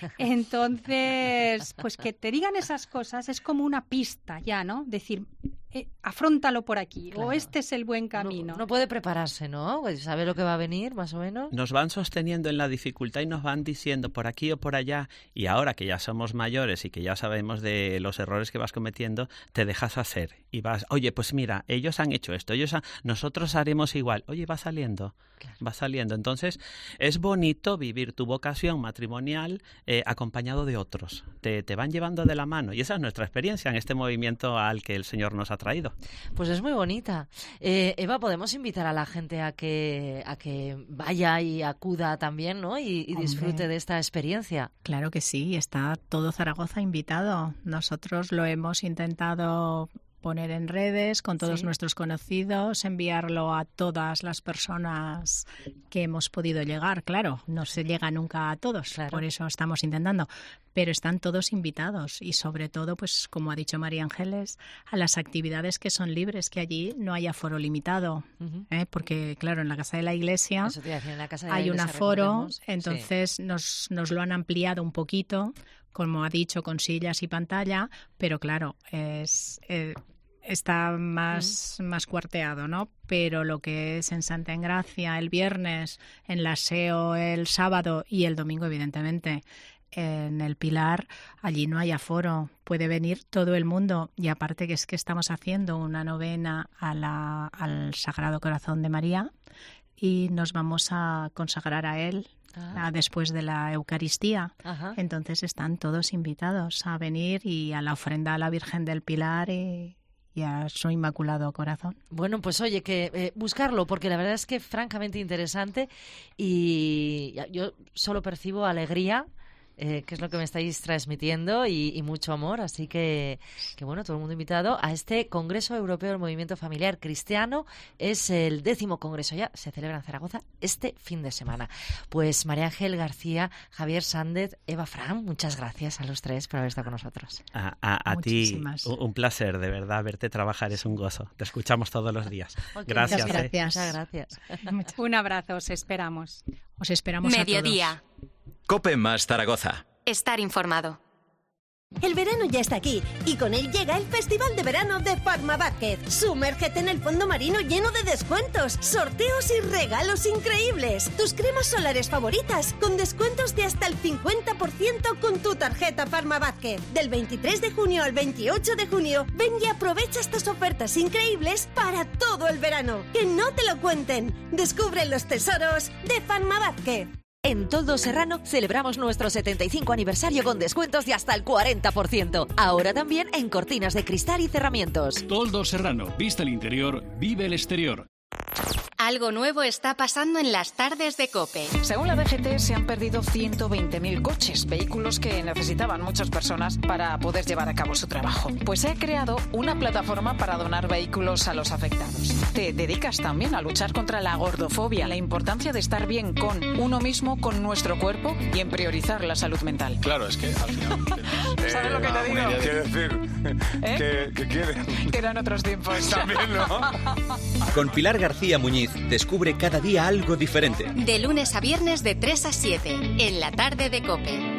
Entonces, pues que te digan esas cosas es como una pista ya, ¿no? Decir, afróntalo por aquí, claro, o este es el buen camino. No puede prepararse, ¿no? Pues sabe lo que va a venir, más o menos. Nos van sosteniendo en la dificultad y nos van diciendo por aquí o por allá, y ahora que ya somos mayores y que ya sabemos de los errores que vas cometiendo, te dejas hacer y vas, oye, pues mira, ellos han hecho esto, nosotros haremos igual. Oye, va saliendo, claro, va saliendo. Entonces, es bonito vivir tu vocación matrimonial acompañado de otros. Te van llevando de la mano, y esa es nuestra experiencia en este movimiento al que el Señor nos ha traído. Pues es muy bonita. Eva, podemos invitar a la gente a que vaya y acuda también, ¿no? Y disfrute de esta experiencia. Claro que sí, está todo Zaragoza invitado. Nosotros lo hemos intentado poner en redes con todos nuestros conocidos, enviarlo a todas las personas que hemos podido llegar. Claro, no se llega nunca a todos, claro, por eso estamos intentando, pero están todos invitados y sobre todo, pues como ha dicho María Ángeles, a las actividades que son libres, que allí no haya aforo limitado, porque claro, en la Casa de la Iglesia hay un aforo, entonces nos lo han ampliado un poquito, como ha dicho, con sillas y pantalla, pero claro, está más cuarteado, ¿no? Pero lo que es en Santa Engracia el viernes, en la SEO el sábado y el domingo, evidentemente, en el Pilar, allí no hay aforo, puede venir todo el mundo. Y aparte que es que estamos haciendo una novena al Sagrado Corazón de María y nos vamos a consagrar a él después de la Eucaristía. Ajá. Entonces están todos invitados a venir y a la ofrenda a la Virgen del Pilar y a su Inmaculado Corazón. Bueno, pues oye, que buscarlo, porque la verdad es que francamente interesante y yo solo percibo alegría, que es lo que me estáis transmitiendo, y mucho amor, así que bueno, todo el mundo invitado a este Congreso Europeo del Movimiento Familiar Cristiano. Es el 10º congreso ya, se celebra en Zaragoza este fin de semana. Pues María Ángel García, Javier Sández, Eva Fran, muchas gracias a los tres por haber estado con nosotros. A ti, un placer, de verdad, verte trabajar es un gozo. Te escuchamos todos los días. Okay, gracias. Muchas gracias. Un abrazo, os esperamos. Os esperamos Mediodía. a todos. COPE más Zaragoza. Estar informado. El verano ya está aquí y con él llega el Festival de Verano de Farma Vázquez. Sumérgete en el fondo marino lleno de descuentos, sorteos y regalos increíbles. Tus cremas solares favoritas con descuentos de hasta el 50% con tu tarjeta Farma Vázquez. Del 23 de junio al 28 de junio, ven y aprovecha estas ofertas increíbles para todo el verano. Que no te lo cuenten. Descubre los tesoros de Farma Vázquez. En Toldos Serrano celebramos nuestro 75 aniversario con descuentos de hasta el 40%. Ahora también en cortinas de cristal y cerramientos. Toldos Serrano, vista el interior, vive el exterior. Algo nuevo está pasando en las tardes de COPE. Según la DGT, se han perdido 120.000 coches, vehículos que necesitaban muchas personas para poder llevar a cabo su trabajo. Pues se ha creado una plataforma para donar vehículos a los afectados. Te dedicas también a luchar contra la gordofobia, la importancia de estar bien con uno mismo, con nuestro cuerpo y en priorizar la salud mental. Claro, es que al final... ¿Sabes lo que te digo? Quiere decir que quiere. Que eran otros tiempos. También, ¿no? Con Pilar García Muñiz, descubre cada día algo diferente. De lunes a viernes de 3 a 7, en la tarde de COPE.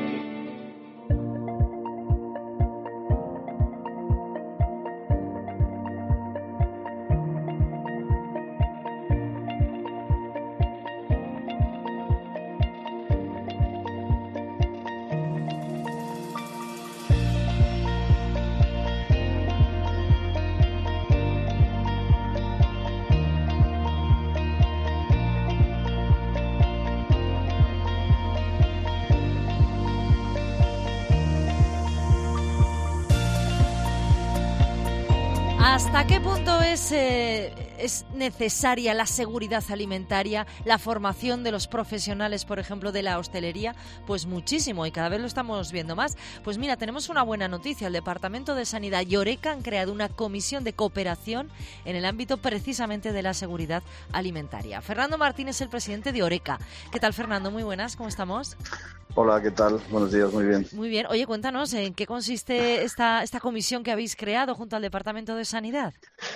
¿Hasta qué punto es necesaria la seguridad alimentaria, la formación de los profesionales, por ejemplo, de la hostelería? Pues muchísimo, y cada vez lo estamos viendo más. Pues mira, tenemos una buena noticia. El Departamento de Sanidad y Horeca han creado una comisión de cooperación en el ámbito precisamente de la seguridad alimentaria. Fernando Martín es el presidente de Horeca. ¿Qué tal, Fernando? Muy buenas, ¿cómo estamos? Hola, ¿qué tal? Buenos días, muy bien. Muy bien. Oye, cuéntanos, ¿en qué consiste esta comisión que habéis creado junto al Departamento de Sanidad?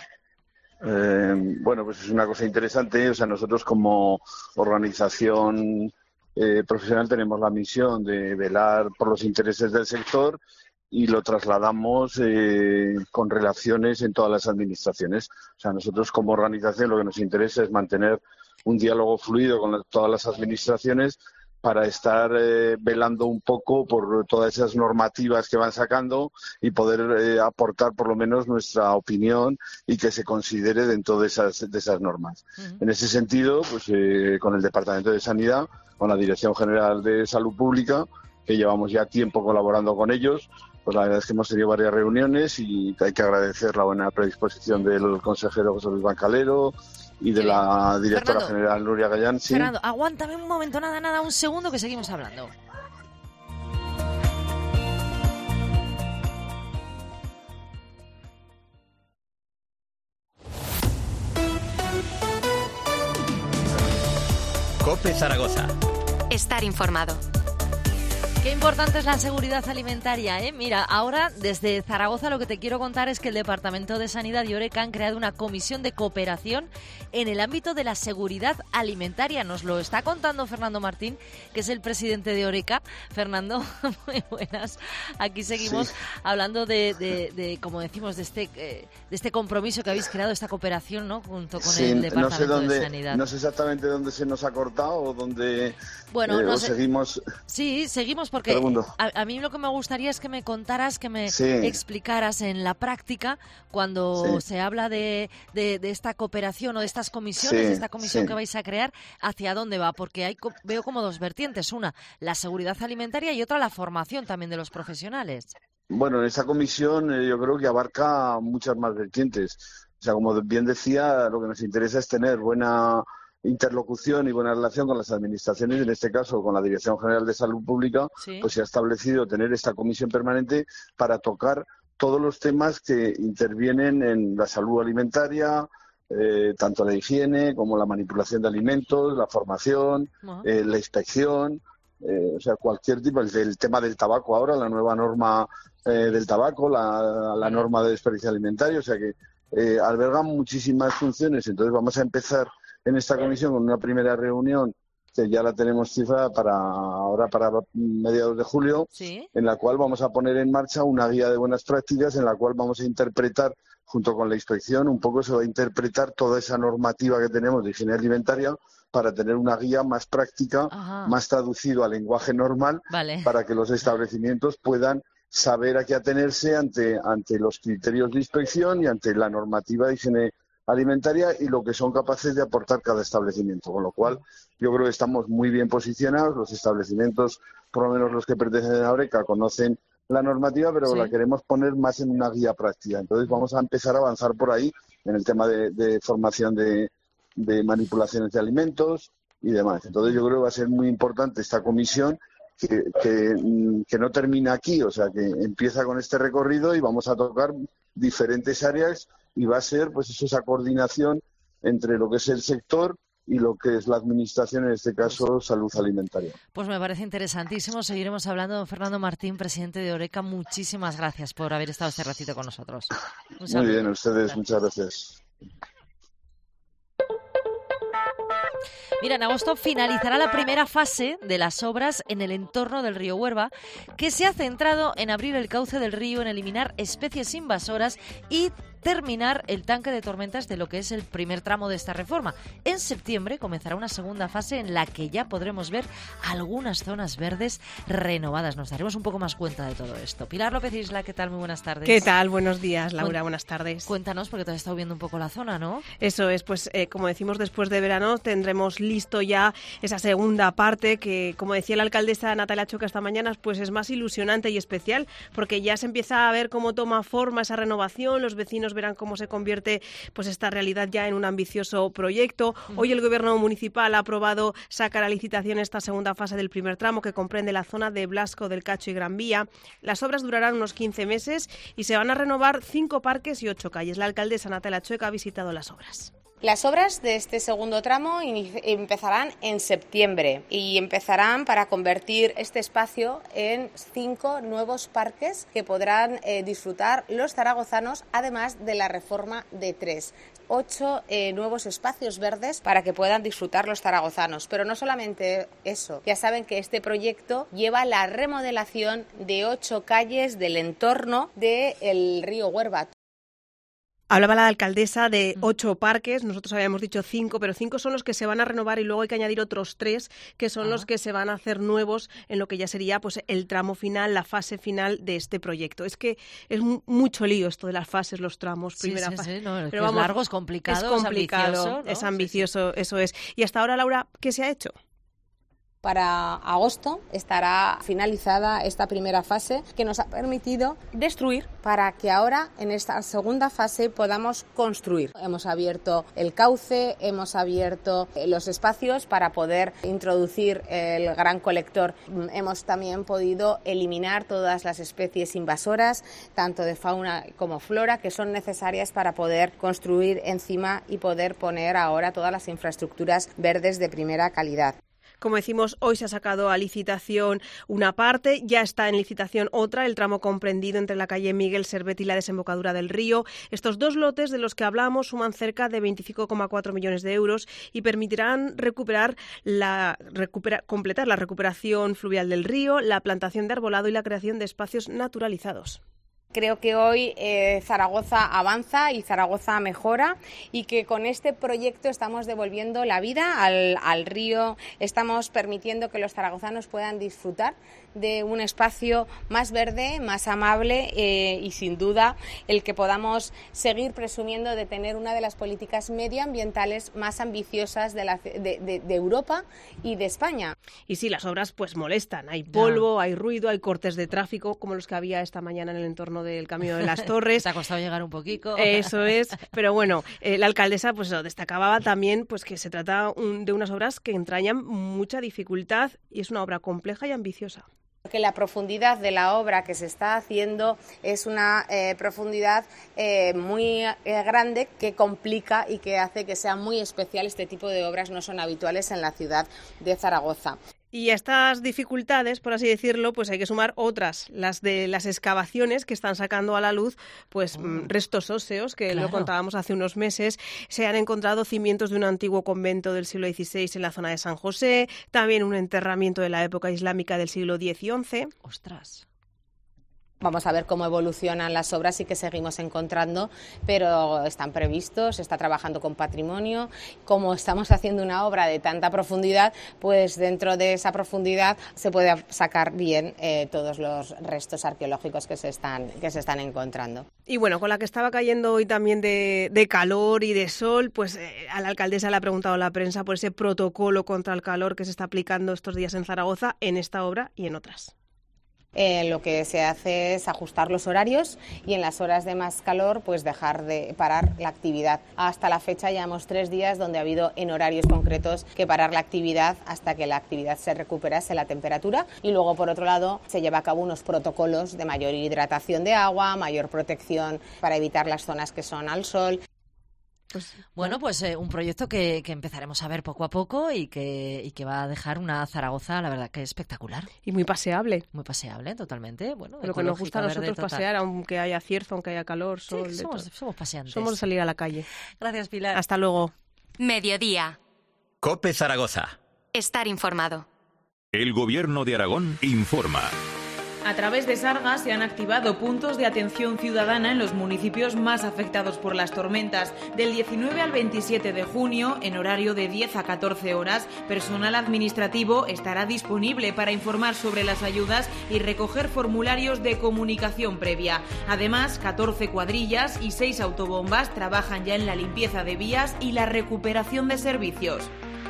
Bueno, pues es una cosa interesante. O sea, nosotros como organización profesional tenemos la misión de velar por los intereses del sector y lo trasladamos con relaciones en todas las administraciones. O sea, nosotros como organización lo que nos interesa es mantener un diálogo fluido con todas las administraciones para estar velando un poco por todas esas normativas que van sacando y poder aportar por lo menos nuestra opinión y que se considere dentro de esas normas. Uh-huh. En ese sentido, pues con el Departamento de Sanidad, con la Dirección General de Salud Pública, que llevamos ya tiempo colaborando con ellos, pues la verdad es que hemos tenido varias reuniones y hay que agradecer la buena predisposición del consejero José Luis Bancalero y de la directora general Nuria Gallán. ¿Sí? Fernando, aguántame un momento, nada, un segundo que seguimos hablando. COPE Zaragoza. Estar informado. Qué importante es la seguridad alimentaria, ¿eh? Mira, ahora desde Zaragoza lo que te quiero contar es que el Departamento de Sanidad y Horeca han creado una comisión de cooperación en el ámbito de la seguridad alimentaria. Nos lo está contando Fernando Martín, que es el presidente de Horeca. Fernando, muy buenas. Aquí seguimos hablando de, como decimos, de este compromiso que habéis creado, esta cooperación, ¿no? Junto con el Departamento de Sanidad. No sé exactamente dónde se nos ha cortado o dónde seguimos. Sí, seguimos porque a mí lo que me gustaría es que me contaras, que me explicaras en la práctica cuando se habla de esta cooperación o de estas comisiones, de esta comisión que vais a crear, hacia dónde va, porque veo como dos vertientes, una la seguridad alimentaria y otra la formación también de los profesionales. Bueno, en esta comisión yo creo que abarca muchas más vertientes. O sea, como bien decía, lo que nos interesa es tener buena interlocución y buena relación con las administraciones, en este caso con la Dirección General de Salud Pública, pues se ha establecido tener esta comisión permanente para tocar todos los temas que intervienen en la salud alimentaria, tanto la higiene como la manipulación de alimentos, la formación, la inspección, o sea, cualquier tipo, el tema del tabaco ahora, la nueva norma del tabaco, la norma de desperdicio alimentario, o sea que albergan muchísimas funciones. Entonces vamos a empezar en esta comisión con una primera reunión que ya la tenemos cifrada para mediados de julio, ¿Sí? en la cual vamos a poner en marcha una guía de buenas prácticas en la cual vamos a interpretar, junto con la inspección, un poco se va a interpretar toda esa normativa que tenemos de higiene alimentaria para tener una guía más práctica, más traducido al lenguaje normal, para que los establecimientos puedan saber a qué atenerse ante los criterios de inspección y ante la normativa de higiene alimentaria y lo que son capaces de aportar cada establecimiento. Con lo cual, yo creo que estamos muy bien posicionados. Los establecimientos, por lo menos los que pertenecen a Horeca, conocen la normativa, pero la queremos poner más en una guía práctica. Entonces, vamos a empezar a avanzar por ahí en el tema de formación de manipulaciones de alimentos y demás. Entonces, yo creo que va a ser muy importante esta comisión que no termina aquí, o sea, que empieza con este recorrido y vamos a tocar diferentes áreas y va a ser pues esa coordinación entre lo que es el sector y lo que es la administración, en este caso salud alimentaria. Pues me parece interesantísimo. Seguiremos hablando. Don Fernando Martín, presidente de Horeca, muchísimas gracias por haber estado este ratito con nosotros. Muy bien, a ustedes, muchas gracias. Mira, en agosto finalizará la primera fase de las obras en el entorno del río Huerva, que se ha centrado en abrir el cauce del río, en eliminar especies invasoras y terminar el tanque de tormentas de lo que es el primer tramo de esta reforma. En septiembre comenzará una segunda fase en la que ya podremos ver algunas zonas verdes renovadas. Nos daremos un poco más cuenta de todo esto. Pilar López Isla, ¿qué tal? Muy buenas tardes. ¿Qué tal? Buenos días, Laura. Buenas tardes. Cuéntanos, porque te has estado viendo un poco la zona, ¿no? Eso es, pues como decimos, después de verano tendremos listo ya esa segunda parte que, como decía la alcaldesa Natalia Choca esta mañana, pues es más ilusionante y especial porque ya se empieza a ver cómo toma forma esa renovación, los vecinos verán cómo se convierte pues esta realidad ya en un ambicioso proyecto. Hoy el Gobierno municipal ha aprobado sacar a licitación esta segunda fase del primer tramo que comprende la zona de Blasco del Cacho y Gran Vía. Las obras durarán unos 15 meses y se van a renovar 5 parques y 8 calles. La alcaldesa Natalia Choca ha visitado las obras. Las obras de este segundo tramo empezarán en septiembre y empezarán para convertir este espacio en 5 nuevos parques que podrán disfrutar los zaragozanos, además de la reforma de 3. 8 nuevos espacios verdes para que puedan disfrutar los zaragozanos. Pero no solamente eso, ya saben que este proyecto lleva la remodelación de 8 calles del entorno del río Huerva. Hablaba la alcaldesa de 8 parques, nosotros habíamos dicho 5, pero 5 son los que se van a renovar y luego hay que añadir otros 3 que son los que se van a hacer nuevos en lo que ya sería pues el tramo final, la fase final de este proyecto. Es que es mucho lío esto de las fases, los tramos, primera fase. Sí, no, pero vamos, es largo, es complicado, es ambicioso, ¿no? Es ambicioso, eso es. Y hasta ahora, Laura, ¿qué se ha hecho? Para agosto estará finalizada esta primera fase que nos ha permitido destruir para que ahora en esta segunda fase podamos construir. Hemos abierto el cauce, hemos abierto los espacios para poder introducir el gran colector. Hemos también podido eliminar todas las especies invasoras, tanto de fauna como flora, que son necesarias para poder construir encima y poder poner ahora todas las infraestructuras verdes de primera calidad. Como decimos, hoy se ha sacado a licitación una parte, ya está en licitación otra, el tramo comprendido entre la calle Miguel Servet y la desembocadura del río. Estos 2 lotes de los que hablamos suman cerca de 25,4 millones de euros y permitirán completar la recuperación fluvial del río, la plantación de arbolado y la creación de espacios naturalizados. Creo que hoy Zaragoza avanza y Zaragoza mejora y que con este proyecto estamos devolviendo la vida al río, estamos permitiendo que los zaragozanos puedan disfrutar de un espacio más verde, más amable y sin duda el que podamos seguir presumiendo de tener una de las políticas medioambientales más ambiciosas de Europa y de España. Y sí, las obras pues molestan, hay polvo, hay ruido, hay cortes de tráfico como los que había esta mañana en el entorno del Camino de las Torres. Te ha costado llegar un poquito. Eso es, pero bueno, la alcaldesa pues destacaba también pues que se trata de unas obras que entrañan mucha dificultad y es una obra compleja y ambiciosa. Que la profundidad de la obra que se está haciendo es una profundidad muy grande que complica y que hace que sea muy especial. Este tipo de obras no son habituales en la ciudad de Zaragoza. Y a estas dificultades, por así decirlo, pues hay que sumar otras, las de las excavaciones que están sacando a la luz pues restos óseos, que lo contábamos hace unos meses. Se han encontrado cimientos de un antiguo convento del siglo XVI en la zona de San José, también un enterramiento de la época islámica del siglo X y XI. ¡Ostras! Vamos a ver cómo evolucionan las obras y que seguimos encontrando, pero están previstos, se está trabajando con patrimonio. Como estamos haciendo una obra de tanta profundidad, pues dentro de esa profundidad se puede sacar bien todos los restos arqueológicos que se están encontrando. Y bueno, con la que estaba cayendo hoy también de calor y de sol, pues a la alcaldesa le ha preguntado a la prensa por ese protocolo contra el calor que se está aplicando estos días en Zaragoza, en esta obra y en otras. Lo que se hace es ajustar los horarios y en las horas de más calor pues dejar de parar la actividad. Hasta la fecha llevamos 3 días donde ha habido en horarios concretos que parar la actividad hasta que la actividad se recuperase la temperatura, y luego por otro lado se lleva a cabo unos protocolos de mayor hidratación de agua, mayor protección para evitar las zonas que son al sol. Bueno, pues un proyecto que empezaremos a ver poco a poco y que va a dejar una Zaragoza, la verdad, que espectacular. Y muy paseable. Muy paseable, totalmente. Bueno, lo que nos gusta a nosotros pasear, aunque haya cierzo, aunque haya calor, sol. Sí, somos paseantes. Somos de salir a la calle. Gracias, Pilar. Hasta luego. Mediodía. COPE Zaragoza. Estar informado. El Gobierno de Aragón informa. A través de Sargas se han activado puntos de atención ciudadana en los municipios más afectados por las tormentas. Del 19 al 27 de junio, en horario de 10 a 14 horas, personal administrativo estará disponible para informar sobre las ayudas y recoger formularios de comunicación previa. Además, 14 cuadrillas y 6 autobombas trabajan ya en la limpieza de vías y la recuperación de servicios.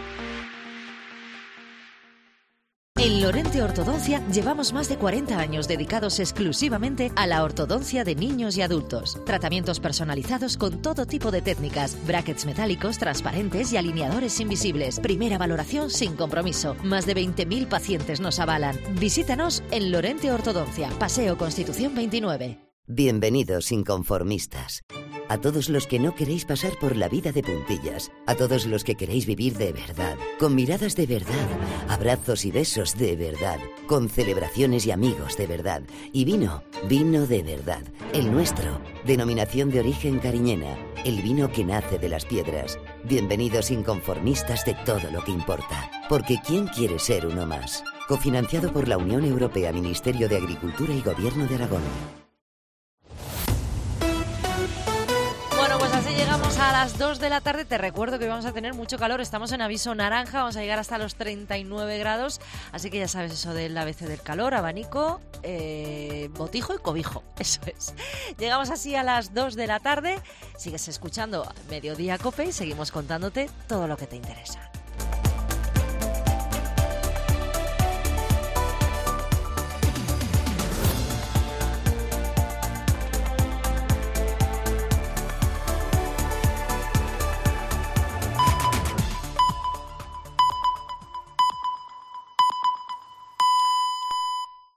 En Lorente Ortodoncia llevamos más de 40 años dedicados exclusivamente a la ortodoncia de niños y adultos. Tratamientos personalizados con todo tipo de técnicas, brackets metálicos, transparentes y alineadores invisibles. Primera valoración sin compromiso. Más de 20.000 pacientes nos avalan. Visítanos en Lorente Ortodoncia, Paseo Constitución 29. Bienvenidos inconformistas. A todos los que no queréis pasar por la vida de puntillas, a todos los que queréis vivir de verdad, con miradas de verdad, abrazos y besos de verdad, con celebraciones y amigos de verdad, y vino de verdad, el nuestro, denominación de origen cariñena, el vino que nace de las piedras. Bienvenidos inconformistas de todo lo que importa, porque ¿quién quiere ser uno más? Cofinanciado por la Unión Europea, Ministerio de Agricultura y Gobierno de Aragón. Llegamos a las 2 de la tarde. Te recuerdo que vamos a tener mucho calor. Estamos en aviso naranja. Vamos a llegar hasta los 39 grados. Así que ya sabes eso del ABC del calor, abanico, botijo y cobijo. Eso es. Llegamos así a las 2 de la tarde. Sigues escuchando Mediodía COPE y seguimos contándote todo lo que te interesa.